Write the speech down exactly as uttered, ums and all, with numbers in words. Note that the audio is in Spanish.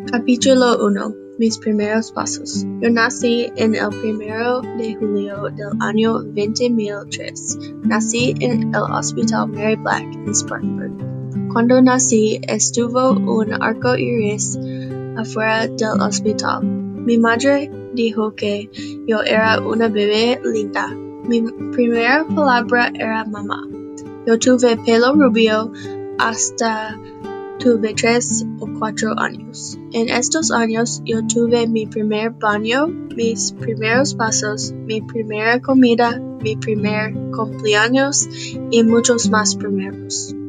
Capítulo uno. Mis primeros pasos. Yo nací en el primero de julio del año veinte mil tres. Nací en el Hospital Mary Black en Spartanburg. Cuando nací, estuvo un arco iris afuera del hospital. Mi madre dijo que yo era una bebé linda. Mi primera palabra era mamá. Yo tuve pelo rubio hasta tuve tres o cuatro años. En estos años yo tuve mi primer baño, mis primeros pasos, mi primera comida, mi primer cumpleaños y muchos más primeros.